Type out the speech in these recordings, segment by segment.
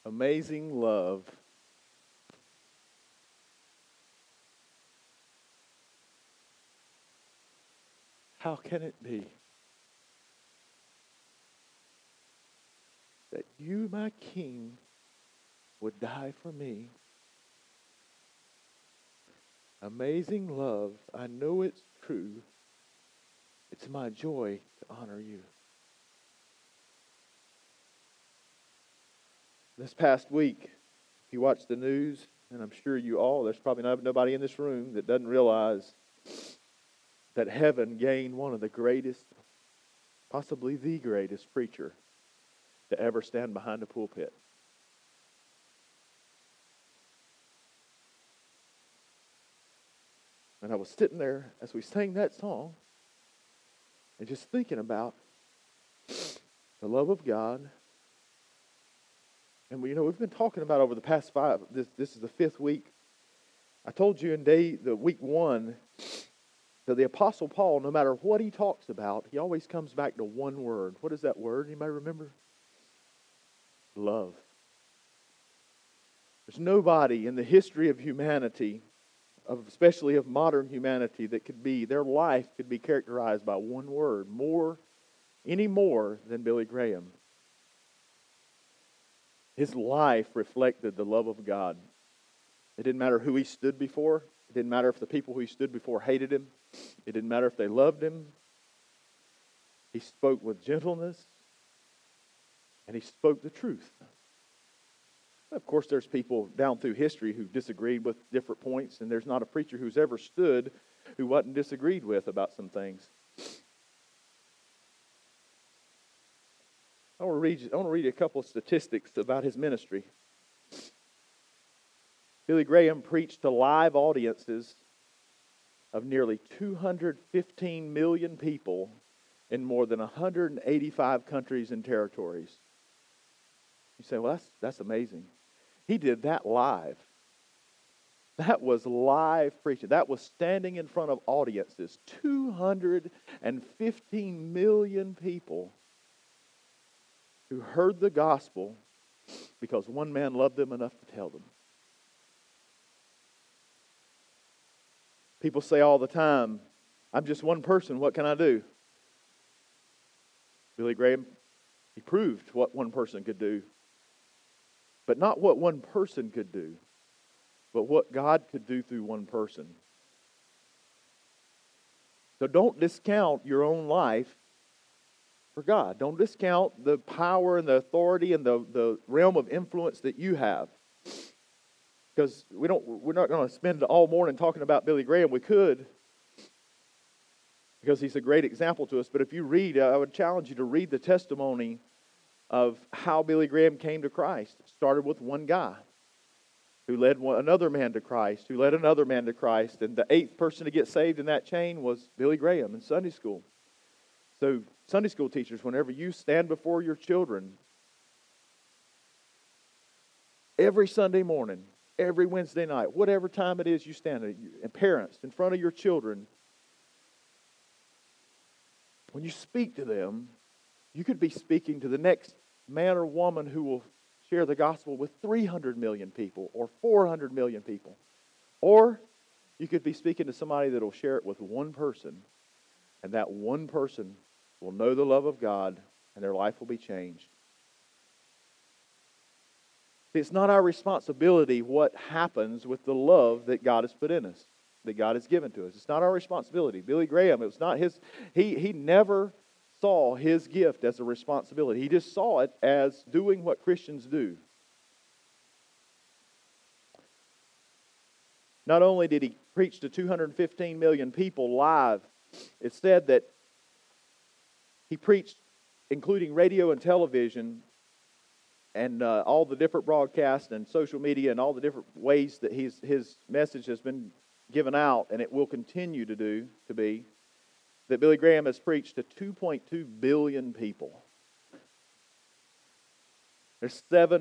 Amazing love. How can it be that you, my King, would die for me? Amazing love. I know it's true. It's my joy to honor you. This past week, if you watch the news, and I'm sure you all, there's probably nobody in this room that doesn't realize that heaven gained one of the greatest, possibly the greatest preacher to ever stand behind a pulpit. And I was sitting there as we sang that song and just thinking about the love of God. And we've been talking about over the past this is the 5th week. I told you in the week 1 that the Apostle Paul, no matter what he talks about, he always comes back to one word. What is that word? Anybody remember? Love. There's nobody in the history of humanity, especially of modern humanity, their life could be characterized by one word, any more than Billy Graham. His life reflected the love of God. It didn't matter who he stood before. It didn't matter if the people who he stood before hated him. It didn't matter if they loved him. He spoke with gentleness, and he spoke the truth. Of course, there's people down through history who disagreed with different points, and there's not a preacher who's ever stood who wasn't disagreed with about some things. I want to read a couple of statistics about his ministry. Billy Graham preached to live audiences of nearly 215 million people in more than 185 countries and territories. You say, well, that's amazing. He did that live. That was live preaching. That was standing in front of audiences. 215 million people who heard the gospel because one man loved them enough to tell them. People say all the time, I'm just one person, what can I do? Billy Graham, he proved what one person could do. But not what one person could do, but what God could do through one person. So don't discount your own life for God. Don't discount the power and the authority and the realm of influence that you have. Because we're not going to spend all morning talking about Billy Graham. We could, because he's a great example to us. But if you read, I would challenge you to read the testimony of how Billy Graham came to Christ. It started with one guy who led another man to Christ, who led another man to Christ. And the 8th person to get saved in that chain was Billy Graham in Sunday school. So Sunday school teachers, whenever you stand before your children, every Sunday morning, every Wednesday night, whatever time it is you stand, and parents, in front of your children, when you speak to them, you could be speaking to the next man or woman who will share the gospel with 300 million people or 400 million people. Or you could be speaking to somebody that will share it with one person, and that one person will know the love of God, and their life will be changed. See, it's not our responsibility what happens with the love that God has put in us, that God has given to us. It's not our responsibility. Billy Graham, it was not his. He never saw his gift as a responsibility. He just saw it as doing what Christians do. Not only did he preach to 215 million people live, it said that he preached, including radio and television, and all the different broadcasts and social media and all the different ways that his message has been given out, and it will continue to be, that Billy Graham has preached to 2.2 billion people. There's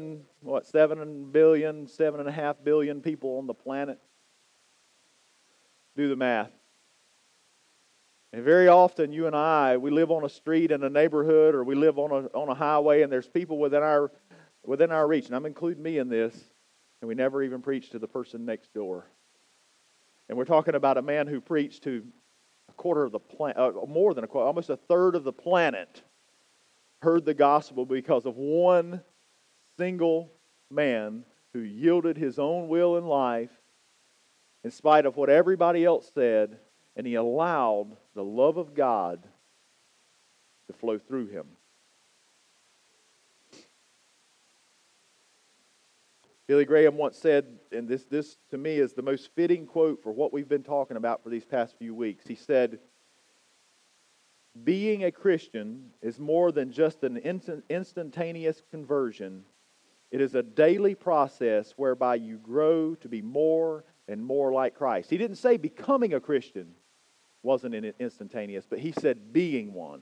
7.5 billion people on the planet. Do the math. And very often you and I, we live on a street in a neighborhood, or we live on a highway, and there's people within our within our reach, and I'm including me in this, and we never even preached to the person next door. And we're talking about a man who preached to a quarter of the planet, more than a quarter, almost a third of the planet, heard the gospel because of one single man who yielded his own will in life in spite of what everybody else said, and he allowed the love of God to flow through him. Billy Graham once said, and this to me is the most fitting quote for what we've been talking about for these past few weeks. He said, being a Christian is more than just an instantaneous conversion. It is a daily process whereby you grow to be more and more like Christ. He didn't say becoming a Christian wasn't instantaneous, but he said being one.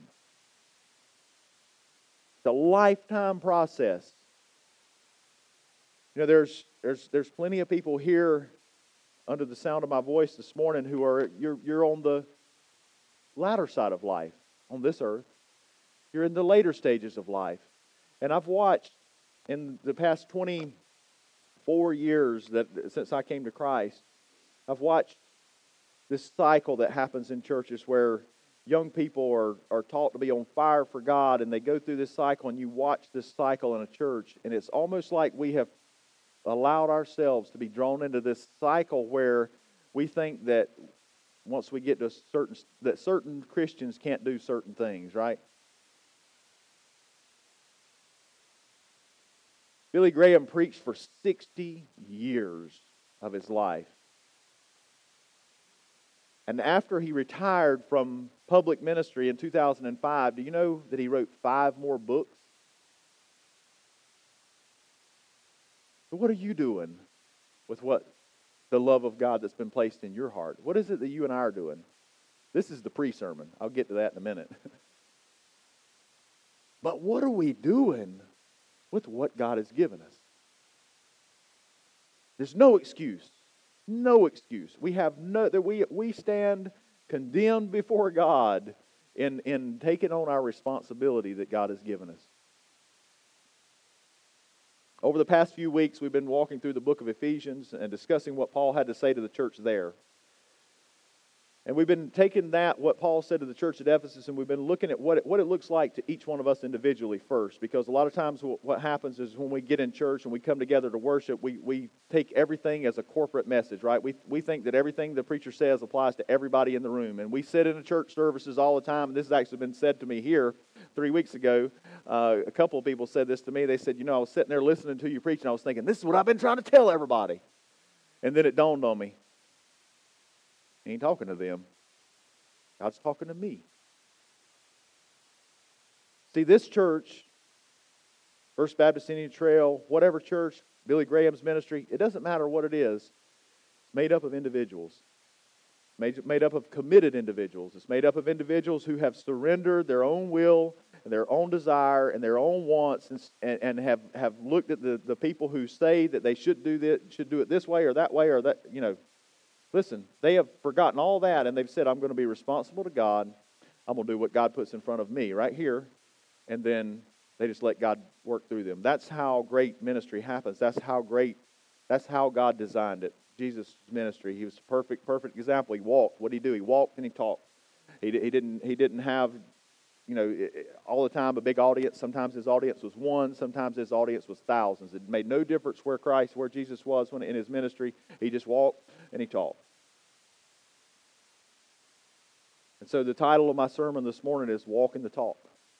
It's a lifetime process. You know, there's plenty of people here under the sound of my voice this morning who are you're on the latter side of life on this earth. You're in the later stages of life. And I've watched in the past 24 years that since I came to Christ, I've watched this cycle that happens in churches where young people are taught to be on fire for God, and they go through this cycle, and you watch this cycle in a church, and it's almost like we have allowed ourselves to be drawn into this cycle where we think that once we get to certain Christians can't do certain things, right? Billy Graham preached for 60 years of his life. And after he retired from public ministry in 2005, do you know that he wrote 5 more books? So what are you doing with the love of God that's been placed in your heart? What is it that you and I are doing? This is the pre-sermon. I'll get to that in a minute. But what are we doing with what God has given us? There's no excuse. No excuse. We have we stand condemned before God in taking on our responsibility that God has given us. Over the past few weeks, we've been walking through the book of Ephesians and discussing what Paul had to say to the church there. And we've been taking what Paul said to the church at Ephesus, and we've been looking at what it looks like to each one of us individually first. Because a lot of times what happens is when we get in church and we come together to worship, we take everything as a corporate message, right? We think that everything the preacher says applies to everybody in the room. And we sit in the church services all the time, and this has actually been said to me here 3 weeks ago. A couple of people said this to me. They said, I was sitting there listening to you preach, and I was thinking, this is what I've been trying to tell everybody. And then it dawned on me. He ain't talking to them. God's talking to me. See, this church, First Baptist Indian Trail, whatever church, Billy Graham's ministry, it doesn't matter what it is. It's made up of individuals. Made up of committed individuals. It's made up of individuals who have surrendered their own will and their own desire and their own wants and have looked at the people who say that they should do it this way or that. Listen, they have forgotten all that, and they've said, I'm going to be responsible to God. I'm going to do what God puts in front of me right here. And then they just let God work through them. That's how great ministry happens. That's how God designed it. Jesus' ministry, he was a perfect example. He walked. What did he do? He walked and he talked. He didn't have, all the time a big audience. Sometimes his audience was one. Sometimes his audience was thousands. It made no difference where Jesus was when in his ministry. He just walked and he talked. And so the title of my sermon this morning is Walking the Talk.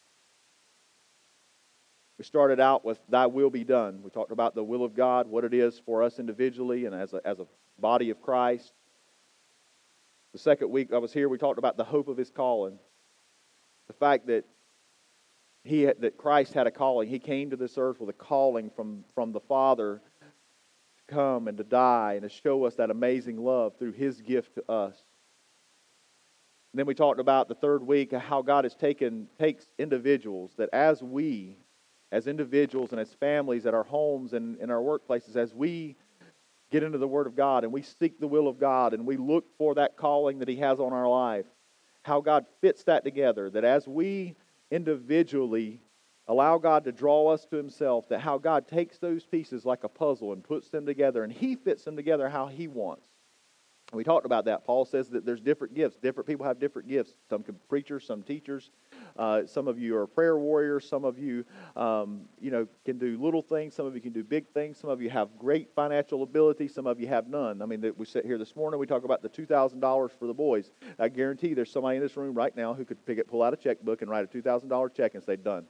We started out with Thy Will Be Done. We talked about the will of God, what it is for us individually and as a body of Christ. The second week I was here, we talked about the hope of His calling. The fact that that Christ had a calling. He came to this earth with a calling from the Father to come and to die and to show us that amazing love through His gift to us. And then we talked about the third week how God takes individuals, that as we, as individuals and as families at our homes and in our workplaces, as we get into the Word of God and we seek the will of God and we look for that calling that He has on our life, how God fits that together, that as we individually Allow God to draw us to Himself, that how God takes those pieces like a puzzle and puts them together, and He fits them together how He wants. And we talked about that. Paul says that there's different gifts. Different people have different gifts. Some preachers, some teachers. Some of you are prayer warriors. Some of you, can do little things. Some of you can do big things. Some of you have great financial ability. Some of you have none. I mean, we sit here this morning, we talk about the $2,000 for the boys. I guarantee there's somebody in this room right now who could pull out a checkbook and write a $2,000 check and say, done.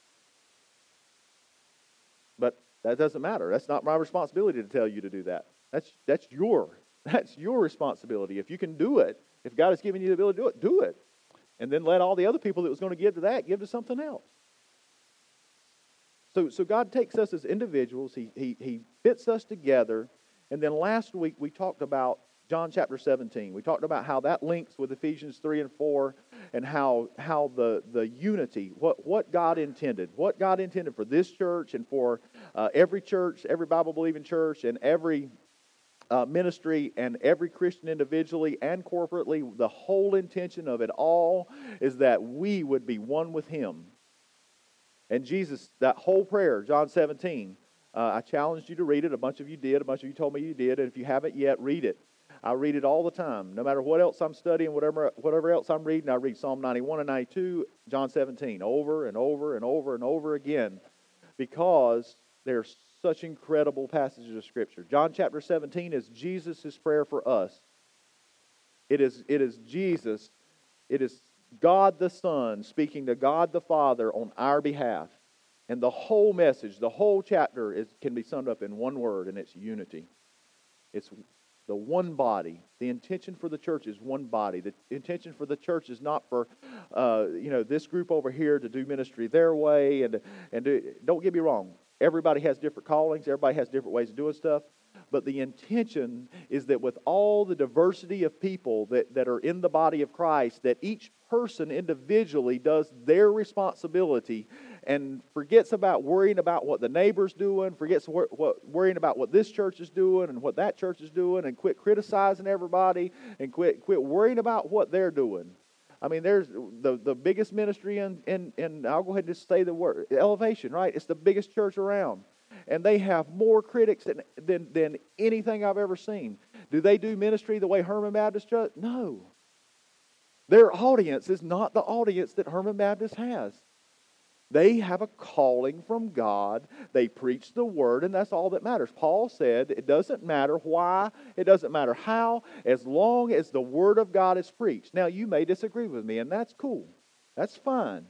But that doesn't matter. That's not my responsibility to tell you to do that. That's your responsibility. If you can do it, if God has given you the ability to do it. And then let all the other people that was going to give to that give to something else. So God takes us as individuals. He fits us together. And then last week we talked about John chapter 17. We talked about how that links with Ephesians 3 and 4 and how the unity, what God intended. What God intended for this church and for every church, every Bible-believing church, and every ministry and every Christian individually and corporately. The whole intention of it all is that we would be one with Him. And Jesus, that whole prayer, John 17, I challenged you to read it. A bunch of you did. A bunch of you told me you did. And if you haven't yet, read it. I read it all the time. No matter what else I'm studying, whatever else I'm reading, I read Psalm 91 and 92, John 17, over and over and over and over again, because there's such incredible passages of Scripture. John chapter 17 is Jesus' prayer for us. It is Jesus. It is God the Son speaking to God the Father on our behalf. And the whole message, the whole chapter can be summed up in one word, and it's unity. It's the one body. The intention for the church is one body. The intention for the church is not for this group over here to do ministry their way. And don't get me wrong. Everybody has different callings. Everybody has different ways of doing stuff. But the intention is that with all the diversity of people that are in the body of Christ, that each person individually does their responsibility and forgets about worrying about what the neighbor's doing, forgets worrying about what this church is doing and what that church is doing, and quit criticizing everybody and quit worrying about what they're doing. I mean, there's the biggest ministry in I'll go ahead and just say the word, Elevation, right? It's the biggest church around. And they have more critics than anything I've ever seen. Do they do ministry the way Herman Baptist Church? No. Their audience is not the audience that Herman Baptist has. They have a calling from God. They preach the Word, and that's all that matters. Paul said it doesn't matter why, it doesn't matter how, as long as the Word of God is preached. Now, you may disagree with me, and that's cool. That's fine.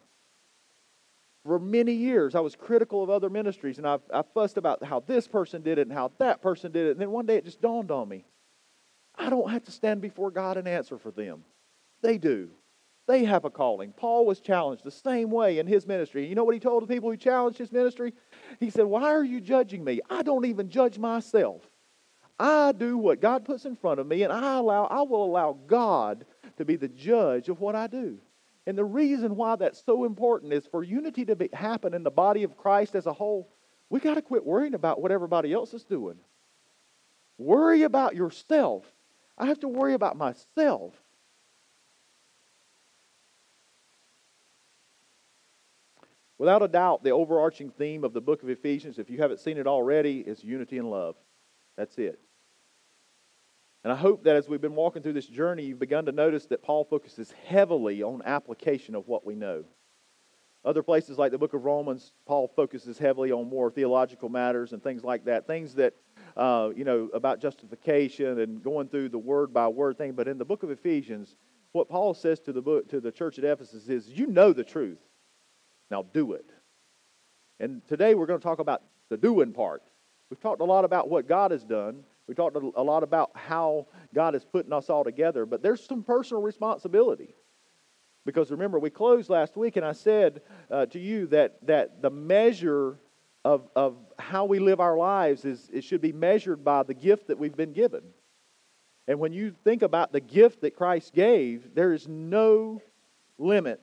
For many years, I was critical of other ministries, and I fussed about how this person did it and how that person did it, and then one day it just dawned on me. I don't have to stand before God and answer for them. They do. They have a calling. Paul was challenged the same way in his ministry. You know what he told the people who challenged his ministry? He said, why are you judging me? I don't even judge myself. I do what God puts in front of me, and I will allow God to be the judge of what I do. And the reason why that's so important is for unity to happen in the body of Christ as a whole, we got to quit worrying about what everybody else is doing. Worry about yourself. I have to worry about myself. Without a doubt, the overarching theme of the book of Ephesians, if you haven't seen it already, is unity and love. That's it. And I hope that as we've been walking through this journey, you've begun to notice that Paul focuses heavily on application of what we know. Other places like the book of Romans, Paul focuses heavily on more theological matters and things like that. Things that, about justification and going through the word by word thing. But in the book of Ephesians, what Paul says to the church at Ephesus is, you know the truth. Now do it. And today we're going to talk about the doing part. We've talked a lot about what God has done. We talked a lot about how God is putting us all together. But there's some personal responsibility. Because remember, we closed last week and I said to you that the measure of how we live our lives it should be measured by the gift that we've been given. And when you think about the gift that Christ gave, there is no limit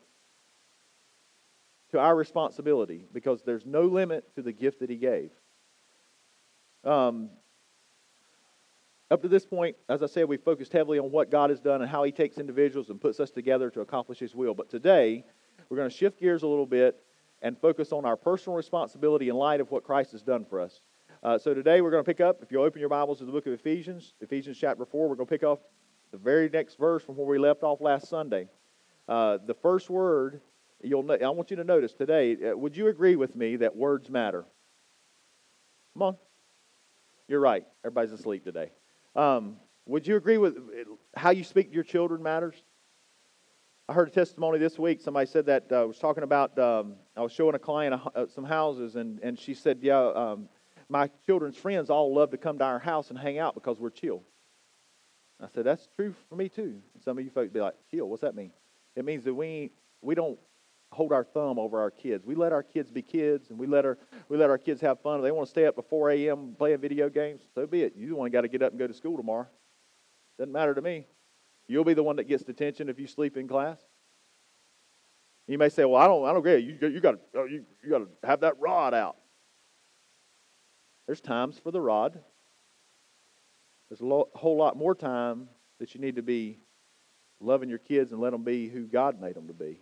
to our responsibility, because there's no limit to the gift that He gave. Up to this point, as I said, we focused heavily on what God has done and how He takes individuals and puts us together to accomplish His will. But today, we're going to shift gears a little bit, and focus on our personal responsibility in light of what Christ has done for us. So today we're going to pick up, if you'll open your Bibles to the book of Ephesians chapter 4, we're going to pick up the very next verse from where we left off last Sunday. The first word, I want you to notice today, would you agree with me that words matter? Come on. You're right. Everybody's asleep today. Would you agree with how you speak to your children matters? I heard a testimony this week. Somebody said that, was talking about, I was showing a client some houses, and she said, my children's friends all love to come to our house and hang out because we're chill. I said, that's true for me too. Some of you folks be like, chill, what's that mean? It means that we don't hold our thumb over our kids. We let our kids be kids, and we let our kids have fun. If they want to stay up to 4 a.m. playing video games, so be it. You the one got to get up and go to school tomorrow. Doesn't matter to me. You'll be the one that gets detention if you sleep in class. You may say, well, I don't agree. You got to have that rod out. There's times for the rod. There's a whole lot more time that you need to be loving your kids and let them be who God made them to be.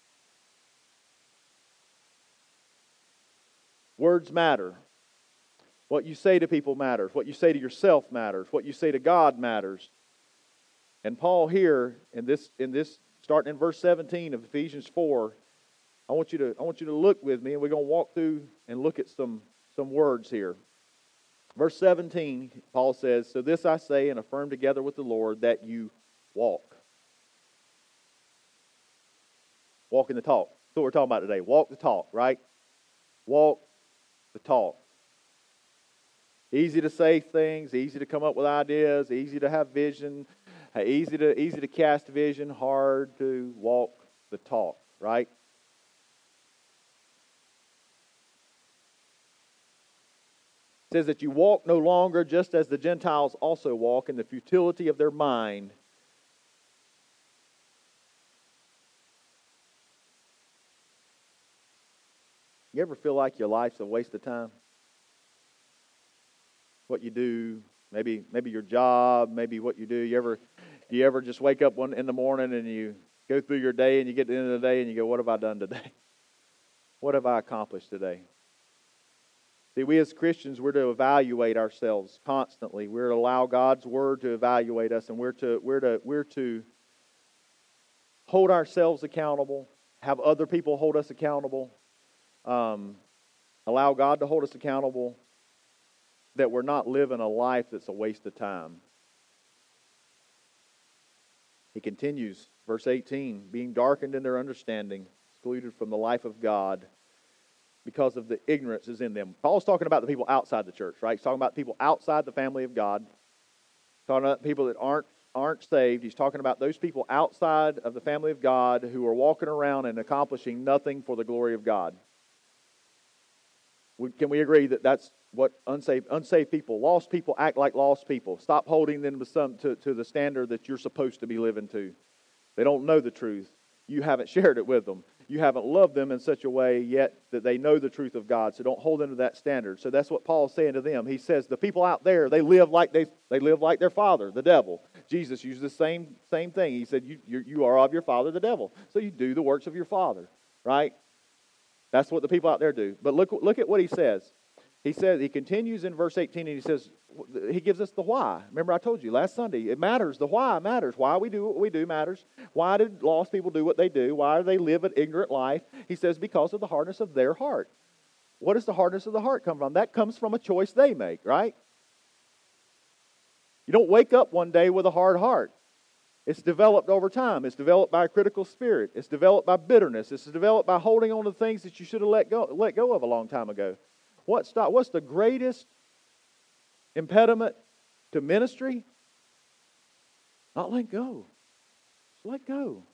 Words matter. What you say to people matters. What you say to yourself matters. What you say to God matters. And Paul here in this starting in verse 17 of Ephesians 4, I want you to look with me, and we're going to walk through and look at some words here. Verse 17, Paul says, so this I say and affirm together with the Lord, that you walk. Walk in the talk. That's what we're talking about today. Walk the talk, right? Walk the talk. Easy to say things, easy to come up with ideas, easy to have vision, easy to cast vision, hard to walk the talk, right? It says that you walk no longer just as the Gentiles also walk in the futility of their mind. You ever feel like your life's a waste of time? What you do, maybe your job, maybe what you do. You ever just wake up in the morning and you go through your day and you get to the end of the day and you go, what have I done today? What have I accomplished today? See, we as Christians, we're to evaluate ourselves constantly. We're to allow God's Word to evaluate us, and we're to hold ourselves accountable, have other people hold us accountable, allow God to hold us accountable, that we're not living a life that's a waste of time. He continues, verse 18, being darkened in their understanding, excluded from the life of God, because of the ignorance is in them. Paul's talking about the people outside the church, right? He's talking about people outside the family of God. He's talking about people that aren't saved. He's talking about those people outside of the family of God who are walking around and accomplishing nothing for the glory of God. Can we agree that that's what unsaved people, lost people act like lost people? Stop holding them to the standard that you're supposed to be living to. They don't know the truth. You haven't shared it with them. You haven't loved them in such a way yet that they know the truth of God. So don't hold them to that standard. So that's what Paul's saying to them. He says the people out there, they live like their father, the devil. Jesus used the same thing. He said, you are of your father, the devil. So you do the works of your father, right? That's what the people out there do. But look at what he says. He continues in verse 18, and he says, he gives us the why. Remember I told you last Sunday, it matters. The why matters. Why we do what we do matters. Why did lost people do what they do? Why do they live an ignorant life? He says, because of the hardness of their heart. What does the hardness of the heart come from? That comes from a choice they make, right? You don't wake up one day with a hard heart. It's developed over time. It's developed by a critical spirit. It's developed by bitterness. It's developed by holding on to things that you should have let go of a long time ago. What's the greatest impediment to ministry? Not letting go. Just let go.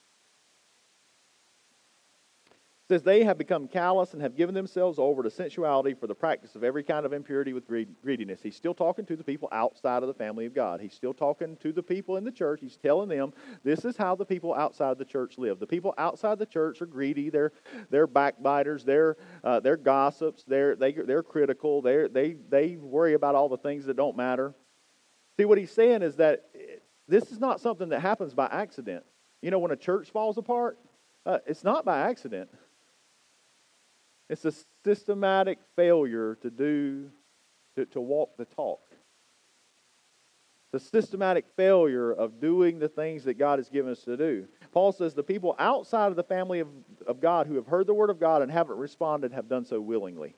It says they have become callous and have given themselves over to sensuality for the practice of every kind of impurity with greediness. He's still talking to the people outside of the family of God. He's still talking to the people in the church. He's telling them this is how the people outside the church live. The people outside the church are greedy. They're backbiters. They're gossips. They're critical. They worry about all the things that don't matter. See, what he's saying is that this is not something that happens by accident. You know, when a church falls apart, it's not by accident. It's a systematic failure to walk the talk. The systematic failure of doing the things that God has given us to do. Paul says the people outside of the family of God who have heard the word of God and haven't responded have done so willingly.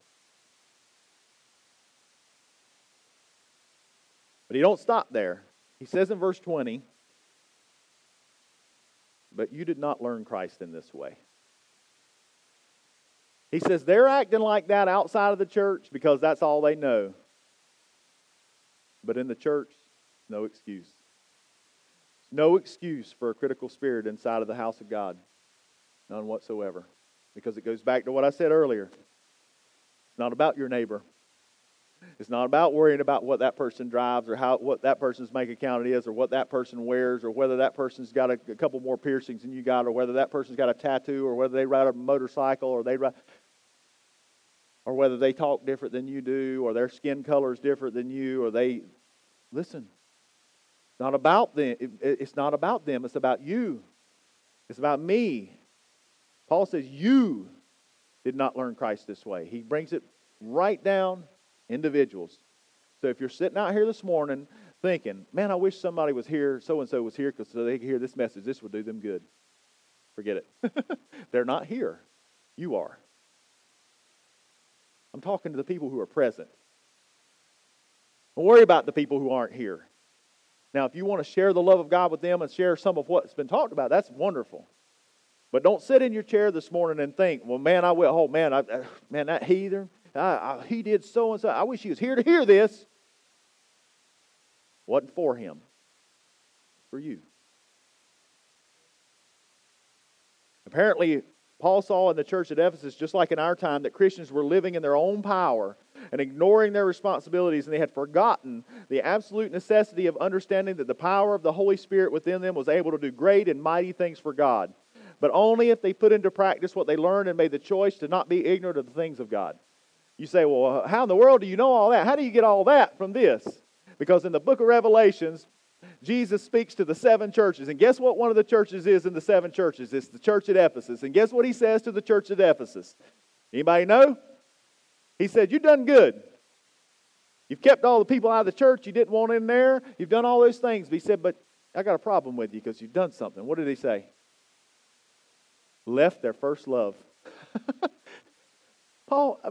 But he don't stop there. He says in verse 20, but you did not learn Christ in this way. He says they're acting like that outside of the church because that's all they know. But in the church, no excuse. No excuse for a critical spirit inside of the house of God. None whatsoever. Because it goes back to what I said earlier. It's not about your neighbor. It's not about worrying about what that person drives or what that person's bank account is or what that person wears or whether that person's got a couple more piercings than you got or whether that person's got a tattoo or whether they ride a motorcycle or whether they talk different than you do or their skin color is different than you or they... Listen. It's not about them. It's not about them. It's about you. It's about me. Paul says you did not learn Christ this way. He brings it right down. Individuals. So if you're sitting out here this morning thinking, man, I wish somebody was here, so-and-so was here so they could hear this message. This would do them good. Forget it. They're not here. You are. I'm talking to the people who are present. Don't worry about the people who aren't here. Now, if you want to share the love of God with them and share some of what's been talked about, that's wonderful. But don't sit in your chair this morning and think, well, man, I will. Oh, man, that heathen. He did so and so. I wish he was here to hear this. Wasn't for him. For you. Apparently, Paul saw in the church at Ephesus, just like in our time, that Christians were living in their own power and ignoring their responsibilities, and they had forgotten the absolute necessity of understanding that the power of the Holy Spirit within them was able to do great and mighty things for God, but only if they put into practice what they learned and made the choice to not be ignorant of the things of God. You say, well, how in the world do you know all that? How do you get all that from this? Because in the book of Revelations, Jesus speaks to the 7 churches. And guess what one of the churches is in the 7 churches? It's the church at Ephesus. And guess what he says to the church at Ephesus? Anybody know? He said, you've done good. You've kept all the people out of the church you didn't want in there. You've done all those things. But he said, but I got a problem with you because you've done something. What did he say? Left their first love. Paul,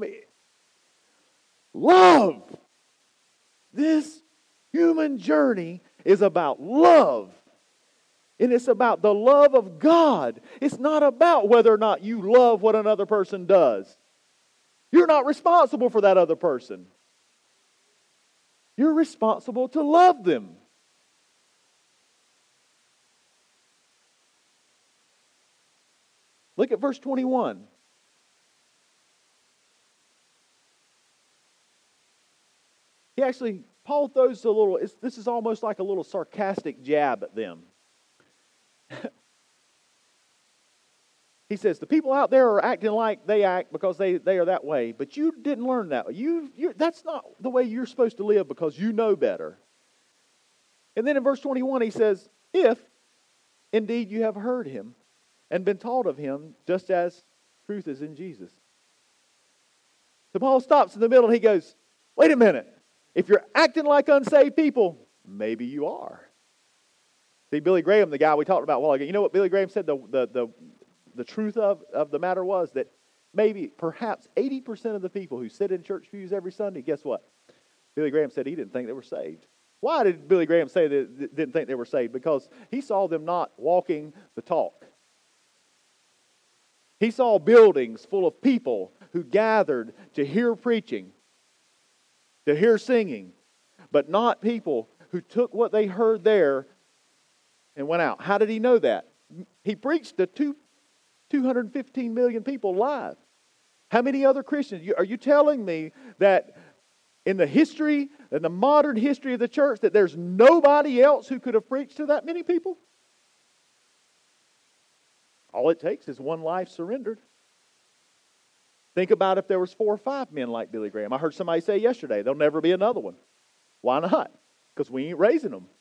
love. This human journey is about love. And it's about the love of God. It's not about whether or not you love what another person does. You're not responsible for that other person. You're responsible to love them. Look at verse 21. Paul throws a little, this is almost like a little sarcastic jab at them. He says, the people out there are acting like they act because they are that way, but you didn't learn that. That's not the way you're supposed to live because you know better. And then in verse 21 he says, if indeed you have heard him and been taught of him, just as truth is in Jesus. So Paul stops in the middle and he goes, wait a minute. If you're acting like unsaved people, maybe you are. See, Billy Graham, the guy we talked about a while ago, you know what Billy Graham said the truth of the matter was? That perhaps 80% of the people who sit in church pews every Sunday, guess what? Billy Graham said he didn't think they were saved. Why did Billy Graham say they didn't think they were saved? Because he saw them not walking the talk. He saw buildings full of people who gathered to hear preaching, to hear singing, but not people who took what they heard there and went out. How did he know that? He preached to 215 million people live. How many other Christians? Are you telling me that in the modern history of the church, that there's nobody else who could have preached to that many people? All it takes is one life surrendered. Think about if there was 4 or 5 men like Billy Graham. I heard somebody say yesterday, there'll never be another one. Why not? Because we ain't raising them.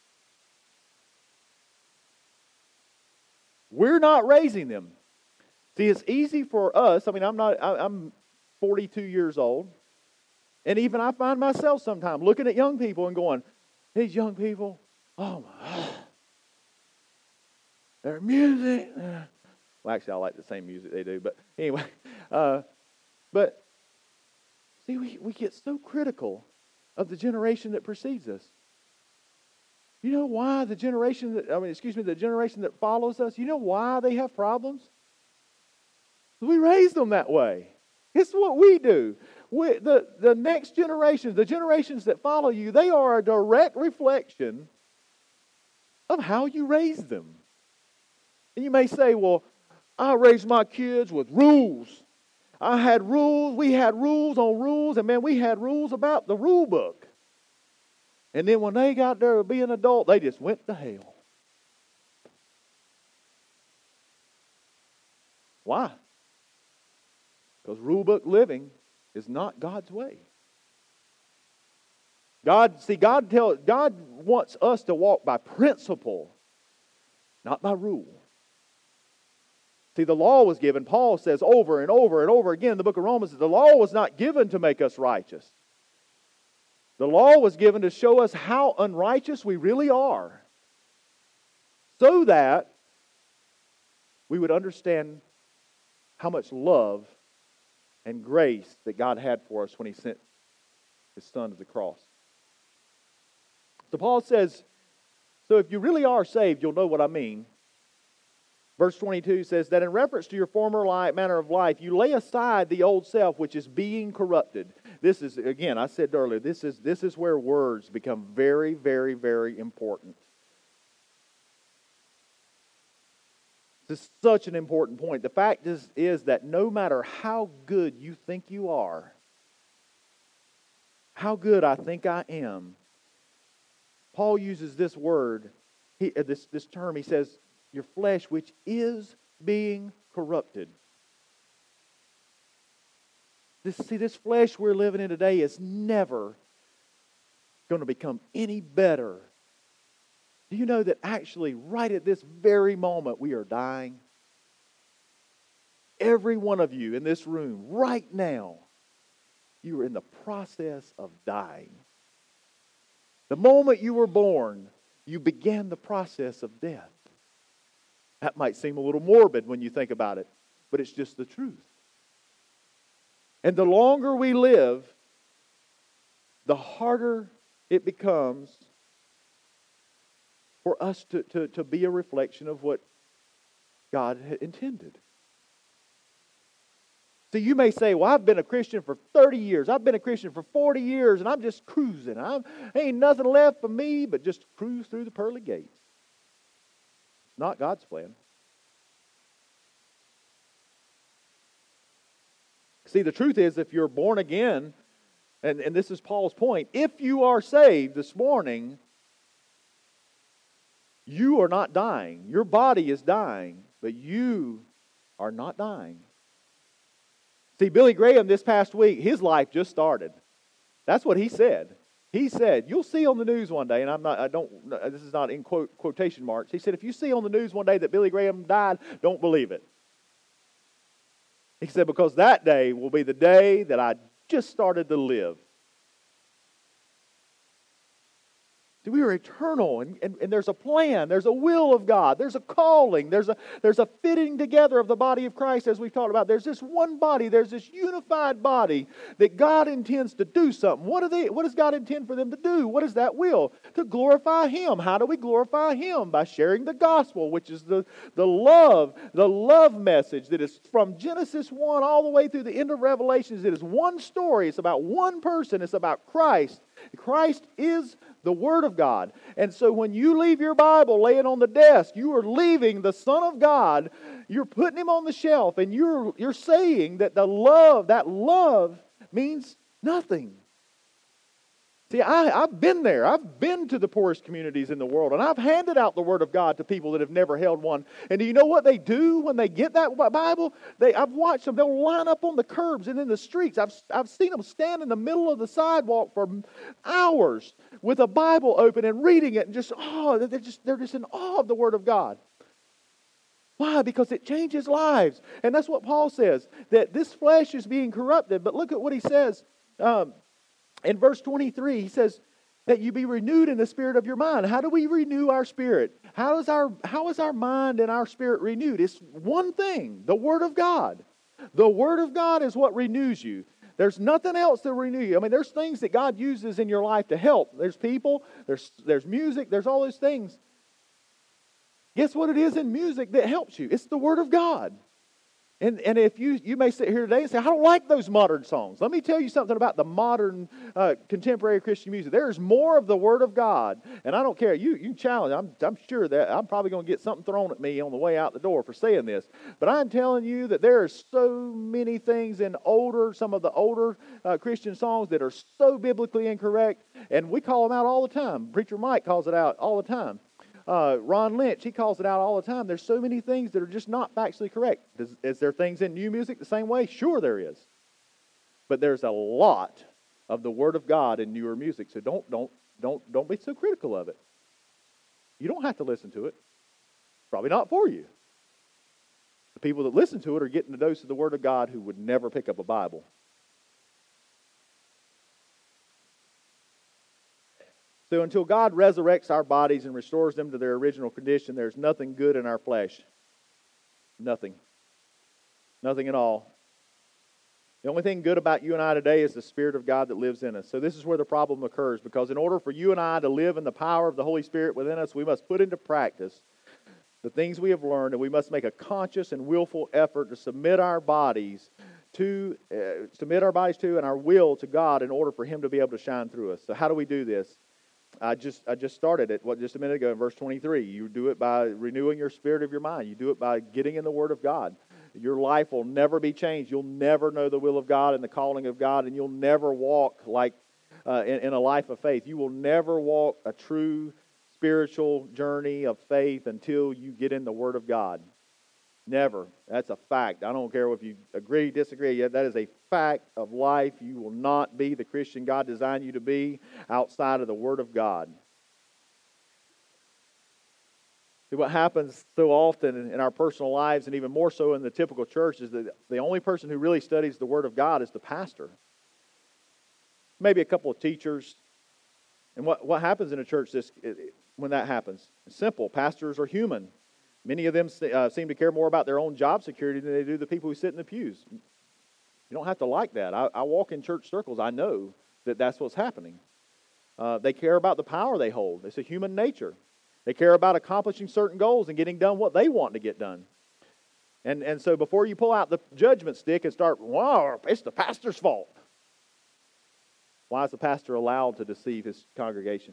We're not raising them. See, it's easy for us. I mean, I'm 42 years old. And even I find myself sometimes looking at young people and going, these young people, oh my God, their music. Well, actually, I like the same music they do. But anyway, but see, we get so critical of the generation that precedes us. You know why the generation that follows us, you know why they have problems? We raised them that way. It's what we do. The next generation, the generations that follow you, they are a direct reflection of how you raised them. And you may say, well, I raised my kids with rules. I had rules. We had rules on rules. And man, we had rules about the rule book. And then when they got there to be an adult, they just went to hell. Why? Because rule book living is not God's way. God wants us to walk by principle, not by rule. See, the law was given. Paul says over and over and over again in the book of Romans, the law was not given to make us righteous. The law was given to show us how unrighteous we really are, so that we would understand how much love and grace that God had for us when He sent His Son to the cross. So Paul says, so if you really are saved, you'll know what I mean. Verse 22 says that in reference to your former manner of life, you lay aside the old self, which is being corrupted. This is, again, I said earlier, this is where words become very, very, very important. This is such an important point. The fact is that no matter how good you think you are, how good I think I am, Paul uses this word, this term. He says, your flesh, which is being corrupted. This flesh we're living in today is never going to become any better. Do you know that actually right at this very moment we are dying? Every one of you in this room right now, you are in the process of dying. The moment you were born, you began the process of death. That might seem a little morbid when you think about it, but it's just the truth. And the longer we live, the harder it becomes for us to be a reflection of what God had intended. So you may say, well, I've been a Christian for 30 years. I've been a Christian for 40 years, and I'm just cruising. Ain't nothing left for me but just cruise through the pearly gates. Not God's plan. See, the truth is, if you're born again, and this is Paul's point, if you are saved this morning, you are not dying. Your body is dying, but you are not dying. See, Billy Graham this past week, his life just started. That's what he said. He said, you'll see on the news one day, and this is not in quotation marks. He said, if you see on the news one day that Billy Graham died, don't believe it. He said, because that day will be the day that I just started to live. See, we are eternal, and there's a plan, there's a will of God, there's a calling, there's a fitting together of the body of Christ, as we've talked about. There's this one body, there's this unified body that God intends to do something. What does God intend for them to do? What is that will? To glorify Him. How do we glorify Him? By sharing the gospel, which is the love message that is from Genesis 1 all the way through the end of Revelations. It is one story. It's about one person. It's about Christ. Christ is the Word of God. And so when you leave your Bible laying on the desk, you are leaving the Son of God. You're putting Him on the shelf, and you're saying that that love means nothing. See, I've been there. I've been to the poorest communities in the world, and I've handed out the Word of God to people that have never held one. And do you know what they do when they get that Bible? I've watched them. They'll line up on the curbs and in the streets. I've seen them stand in the middle of the sidewalk for hours with a Bible open and reading it, and they're just in awe of the Word of God. Why? Because it changes lives. And that's what Paul says, that this flesh is being corrupted. But look at what he says in verse 23. He says that you be renewed in the spirit of your mind. How do we renew our spirit? How is our mind and our spirit renewed? It's one thing, the Word of God. The Word of God is what renews you. There's nothing else to renew you. I mean, there's things that God uses in your life to help. There's people, there's music, there's all those things. Guess what it is in music that helps you? It's the Word of God. And if you may sit here today and say, I don't like those modern songs. Let me tell you something about the modern contemporary Christian music. There's more of the Word of God. And I don't care. You can challenge. I'm sure that I'm probably going to get something thrown at me on the way out the door for saying this. But I'm telling you that there are so many things in some of the older Christian songs that are so biblically incorrect. And we call them out all the time. Preacher Mike calls it out all the time. Ron Lynch, he calls it out all the time. There's so many things that are just not factually correct. Is there things in new music the same way? Sure there is. But there's a lot of the Word of God in newer music. So don't be so critical of it. You don't have to listen to it. It's probably not for you. The people that listen to it are getting a dose of the Word of God who would never pick up a Bible. So until God resurrects our bodies and restores them to their original condition, there's nothing good in our flesh. Nothing. Nothing at all. The only thing good about you and I today is the Spirit of God that lives in us. So this is where the problem occurs, because in order for you and I to live in the power of the Holy Spirit within us, we must put into practice the things we have learned, and we must make a conscious and willful effort to submit our bodies to and our will to God in order for Him to be able to shine through us. So how do we do this? I just started it just a minute ago in verse 23. You do it by renewing your spirit of your mind. You do it by getting in the Word of God. Your life will never be changed. You'll never know the will of God and the calling of God, and you'll never walk like in a life of faith. You will never walk a true spiritual journey of faith until you get in the Word of God. Never. That's a fact. I don't care if you agree, disagree. That is a fact of life. You will not be the Christian God designed you to be outside of the Word of God. See, what happens so often in our personal lives, and even more so in the typical church, is that the only person who really studies the Word of God is the pastor. Maybe a couple of teachers. And what happens in a church when that happens? It's simple. Pastors are human. Many of them seem to care more about their own job security than they do the people who sit in the pews. You don't have to like that. I walk in church circles. I know that that's what's happening. They care about the power they hold. It's a human nature. They care about accomplishing certain goals and getting done what they want to get done. And so before you pull out the judgment stick and start, wow, it's the pastor's fault. Why is the pastor allowed to deceive his congregation?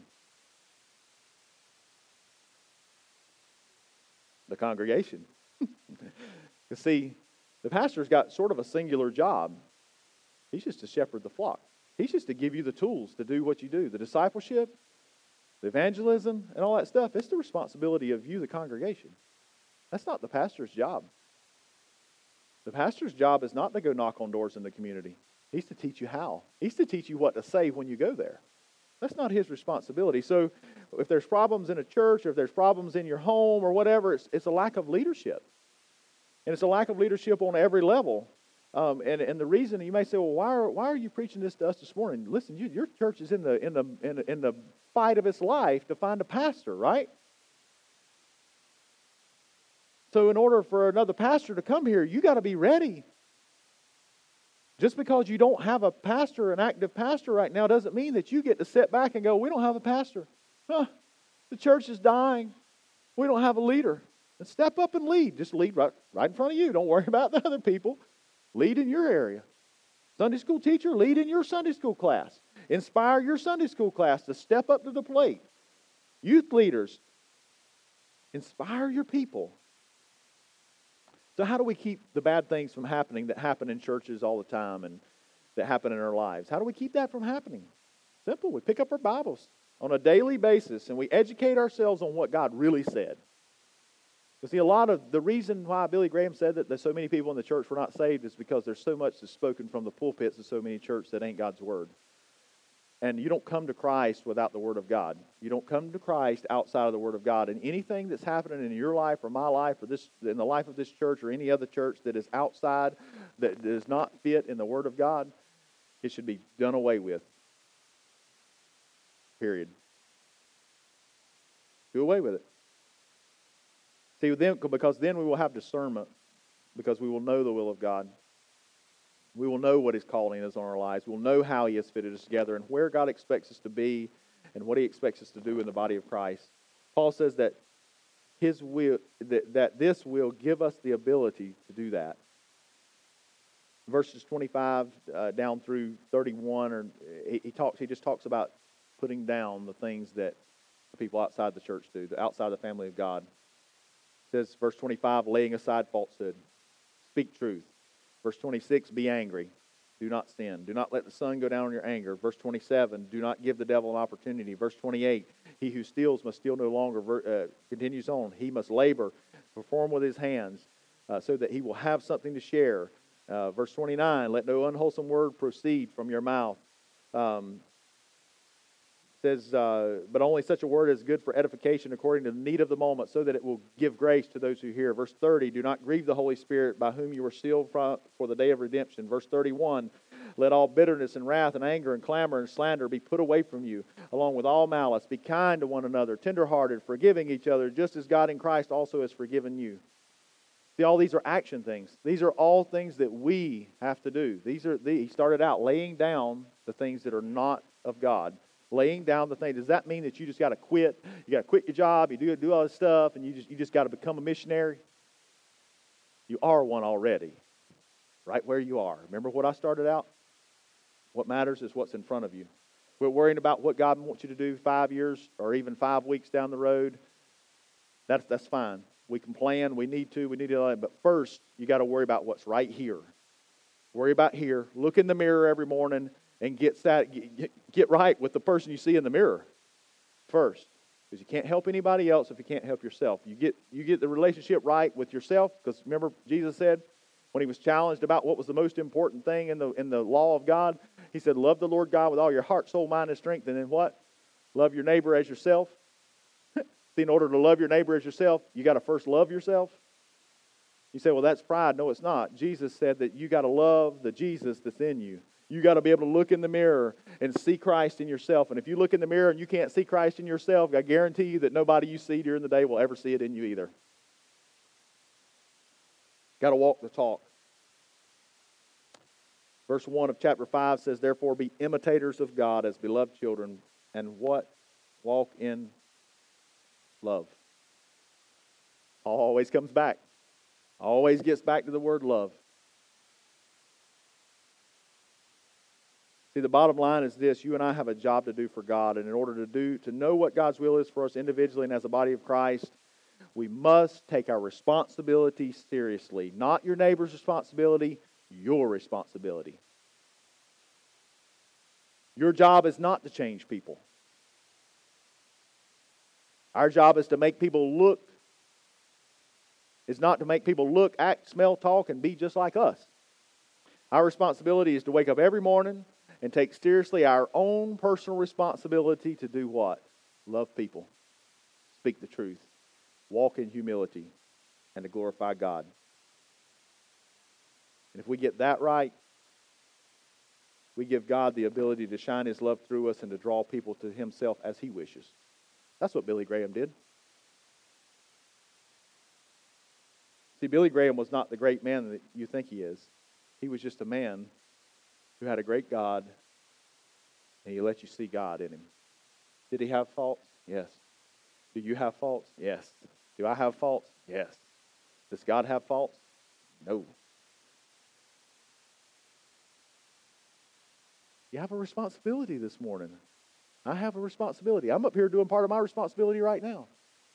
The congregation. You see, the pastor's got sort of a singular job. He's just to shepherd the flock. He's just to give you the tools to do what you do. The discipleship, the evangelism, and all that stuff. It's the responsibility of you, the congregation. That's not the pastor's job. The pastor's job is not to go knock on doors in the community. He's to teach you how. He's to teach you what to say when you go there. That's not his responsibility. So if there's problems in a church, or if there's problems in your home or whatever, it's a lack of leadership. And it's a lack of leadership on every level. And the reason you may say, well, why are you preaching this to us this morning? Listen, your church is in the fight of its life to find a pastor, right? So in order for another pastor to come here, you got to be ready. Just because you don't have a pastor, an active pastor right now, doesn't mean that you get to sit back and go, we don't have a pastor. The church is dying. We don't have a leader. And step up and lead. Just lead right in front of you. Don't worry about the other people. Lead in your area. Sunday school teacher, lead in your Sunday school class. Inspire your Sunday school class to step up to the plate. Youth leaders, inspire your people. So how do we keep the bad things from happening that happen in churches all the time and that happen in our lives? How do we keep that from happening? Simple. We pick up our Bibles on a daily basis and we educate ourselves on what God really said. You see, a lot of the reason why Billy Graham said that there's so many people in the church were not saved is because there's so much that's spoken from the pulpits of so many churches that ain't God's Word. And you don't come to Christ without the Word of God. You don't come to Christ outside of the Word of God. And anything that's happening in your life or my life or in the life of this church or any other church that is outside, that does not fit in the Word of God, it should be done away with. Period. Do away with it. See, because then we will have discernment, because we will know the will of God. We will know what His calling is on our lives. We'll know how He has fitted us together and where God expects us to be and what He expects us to do in the body of Christ. Paul says that His will, that this will give us the ability to do that. Verses 25 down through 31, he just talks about putting down the things that people outside the church do, outside the family of God. It says, verse 25, laying aside falsehood, speak truth. Verse 26, be angry. Do not sin. Do not let the sun go down on your anger. Verse 27, do not give the devil an opportunity. Verse 28, he who steals must steal no longer. Continues on. He must labor, perform with his hands, so that he will have something to share. Verse 29, let no unwholesome word proceed from your mouth. Says, but only such a word is good for edification according to the need of the moment, so that it will give grace to those who hear. Verse 30, do not grieve the Holy Spirit, by whom you were sealed for the day of redemption. Verse 31, let all bitterness and wrath and anger and clamor and slander be put away from you, along with all malice. Be kind to one another, tenderhearted, forgiving each other, just as God in Christ also has forgiven you. See, all these are action things. These are all things that we have to do. He started out laying down the things that are not of God. Laying down the thing. Does that mean that you just got to quit? You got to quit your job. You do all this stuff, and you just got to become a missionary? You are one already, right where you are. Remember what I started out? What matters is what's in front of you. We're worrying about what God wants you to do 5 years or even 5 weeks down the road. That's fine. We can plan. We need to. But first, you got to worry about what's right here. Worry about here. Look in the mirror every morning and get right with the person you see in the mirror first. Because you can't help anybody else if you can't help yourself. You get the relationship right with yourself. Because remember, Jesus said when He was challenged about what was the most important thing in the law of God, He said, love the Lord God with all your heart, soul, mind, and strength. And then what? Love your neighbor as yourself. See, in order to love your neighbor as yourself, you got to first love yourself. You say, well, that's pride. No, it's not. Jesus said that you got to love the Jesus that's in you. You got to be able to look in the mirror and see Christ in yourself. And if you look in the mirror and you can't see Christ in yourself, I guarantee you that nobody you see during the day will ever see it in you either. Got to walk the talk. Verse 1 of chapter 5 says, therefore be imitators of God as beloved children, and what? Walk in love. Always comes back. Always gets back to the word love. See, the bottom line is this: you and I have a job to do for God, and in order to know what God's will is for us individually and as a body of Christ, we must take our responsibility seriously. Not your neighbor's responsibility, your responsibility. Your job is not to change people. Our job is to make people look, is not to make people look, act, smell, talk, and be just like us. Our responsibility is to wake up every morning and take seriously our own personal responsibility to do what? Love people, speak the truth, walk in humility, and to glorify God. And if we get that right, we give God the ability to shine His love through us and to draw people to Himself as He wishes. That's what Billy Graham did. See, Billy Graham was not the great man that you think he is. He was just a man who had a great God, and He let you see God in him. Did he have faults? Yes. Do you have faults? Yes. Do I have faults? Yes. Does God have faults? No. You have a responsibility this morning. I have a responsibility. I'm up here doing part of my responsibility right now.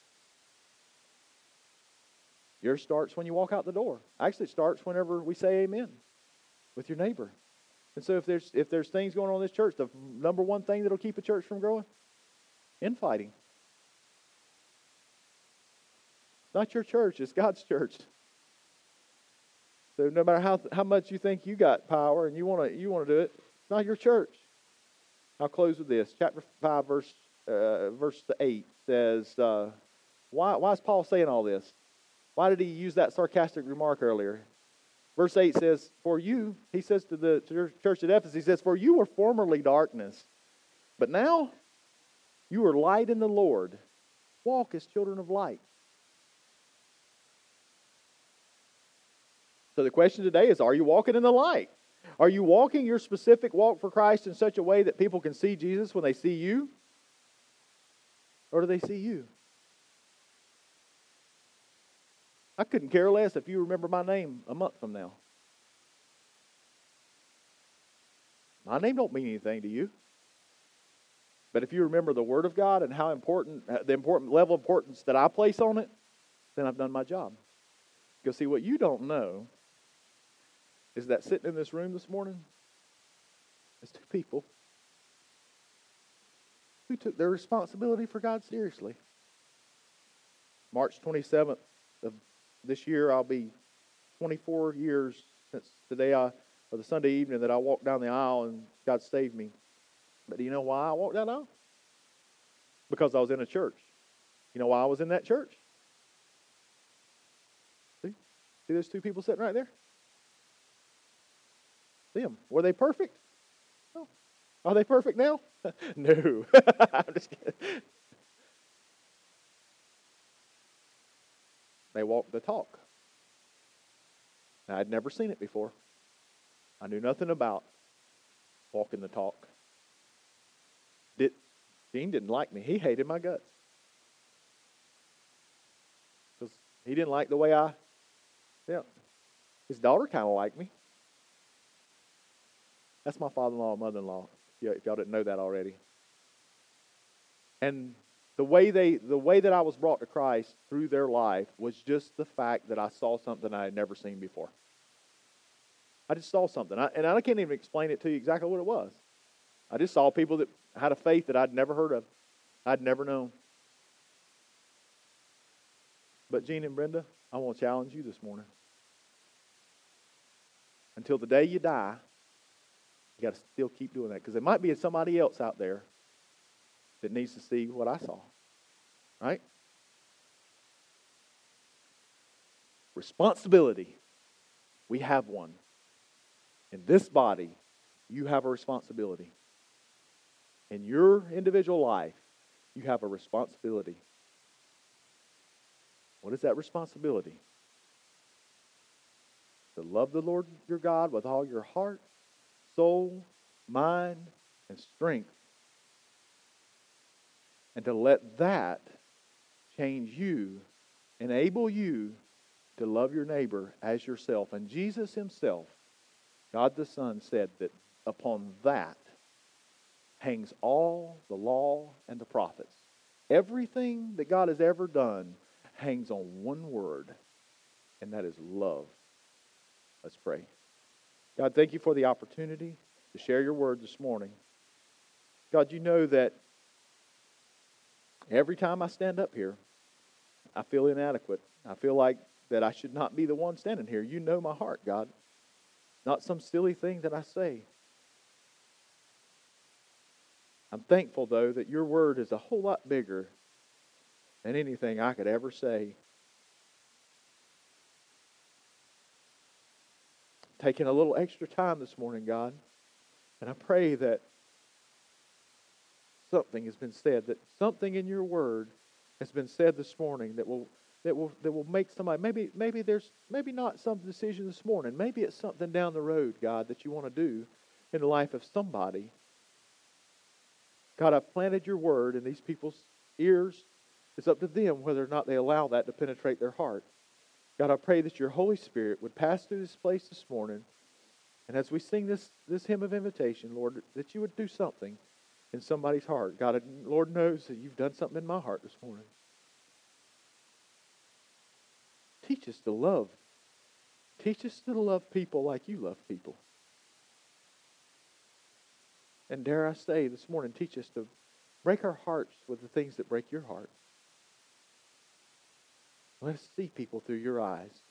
Yours starts when you walk out the door. Actually, it starts whenever we say amen with your neighbor. And so if there's things going on in this church, the number one thing that'll keep a church from growing? Infighting. It's not your church, it's God's church. So no matter how much you think you got power and you want to do it, it's not your church. I'll close with this. Chapter 5, verse 8 says, why is Paul saying all this? Why did he use that sarcastic remark earlier? Verse 8 says, for you, he says to the church at Ephesus, he says, for you were formerly darkness, but now you are light in the Lord. Walk as children of light. So the question today is, are you walking in the light? Are you walking your specific walk for Christ in such a way that people can see Jesus when they see you? Or do they see you? I couldn't care less if you remember my name a month from now. My name don't mean anything to you. But if you remember the Word of God and how important, the important level of importance that I place on it, then I've done my job. Because see, what you don't know is that sitting in this room this morning is two people who took their responsibility for God seriously. March 27th of this year, I'll be 24 years since the Sunday evening that I walked down the aisle and God saved me. But do you know why I walked down the aisle? Because I was in a church. You know why I was in that church? See those two people sitting right there? See them. Were they perfect? No. Are they perfect now? No. I'm just kidding. They walked the talk. Now, I'd never seen it before. I knew nothing about walking the talk. Gene didn't like me. He hated my guts. Because he didn't like the way his daughter kind of liked me. That's my father-in-law and mother-in-law, if y'all didn't know that already. And the way that I was brought to Christ through their life was just the fact that I saw something I had never seen before. I just saw something. And I can't even explain it to you exactly what it was. I just saw people that had a faith that I'd never heard of. I'd never known. But Gene and Brenda, I want to challenge you this morning. Until the day you die, you got to still keep doing that. Because there might be somebody else out there that needs to see what I saw. Right? Responsibility. We have one. In this body, you have a responsibility. In your individual life, you have a responsibility. What is that responsibility? To love the Lord your God with all your heart, soul, mind, and strength. And to let that change you, enable you to love your neighbor as yourself. And Jesus himself, God the Son, said that upon that hangs all the law and the prophets. Everything that God has ever done hangs on one word, and that is love. Let's pray. God, thank you for the opportunity to share your word this morning. God, you know that every time I stand up here, I feel inadequate. I feel like that I should not be the one standing here. You know my heart, God. Not some silly thing that I say. I'm thankful, though, that your word is a whole lot bigger than anything I could ever say. Taking a little extra time this morning, God, and I pray that something has been said, that something in your word has been said this morning that will make somebody, maybe not some decision this morning, maybe it's something down the road, God, that you want to do in the life of somebody. God, I've planted your word in these people's ears. It's up to them whether or not they allow that to penetrate their heart. God, I pray that your Holy Spirit would pass through this place this morning. And as we sing this hymn of invitation, Lord, that you would do something in somebody's heart. God, Lord knows that you've done something in my heart this morning. Teach us to love. Teach us to love people like you love people. And dare I say this morning, teach us to break our hearts with the things that break your heart. Let us see people through your eyes.